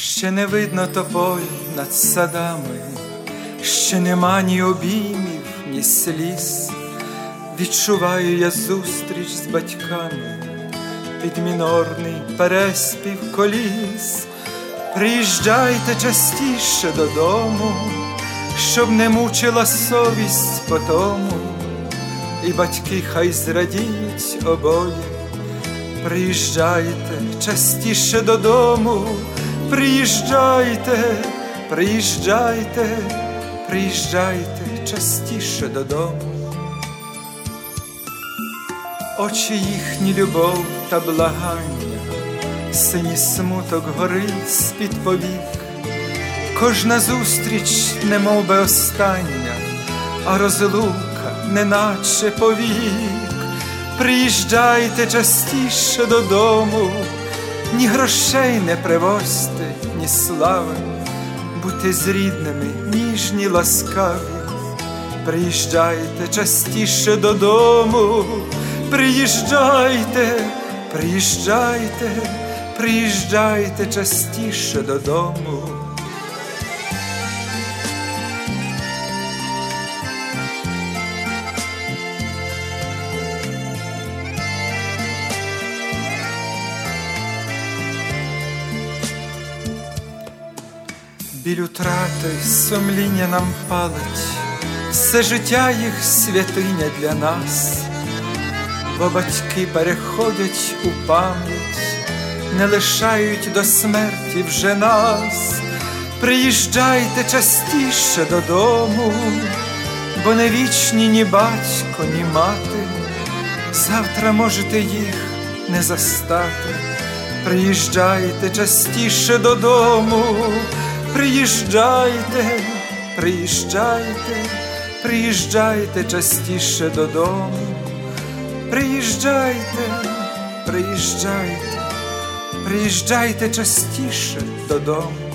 Ще не видно тополь над садами, ще нема ні обіймів, ні сліз. Відчуваю я зустріч з батьками під мінорний переспів коліс. Приїжджайте частіше додому, щоб не мучила совість по тому, і батьки хай зрадіють обоє. Приїжджайте частіше додому, приїжджайте, приїжджайте, приїжджайте частіше додому. Очі їхні любов та благання, синій смуток горить з-під повік. Кожна зустріч немов би остання, а розлука неначе повік. Приїжджайте частіше додому, ні грошей не привозьте, ні слави, будьте з рідними ніжні, ласкаві. Приїжджайте частіше додому, приїжджайте, приїжджайте, приїжджайте частіше додому. Біль утрати сумління нам палить, все життя їх святиня для нас. Бо батьки переходять у пам'ять, не лишають до смерті вже нас. Приїжджайте частіше додому, бо не вічні ні батько, ні мати. Завтра можете їх не застати. Приїжджайте частіше додому, приїжджайте, приїжджайте, приїжджайте частіше додому. Приїжджайте, приїжджайте, приїжджайте частіше додому.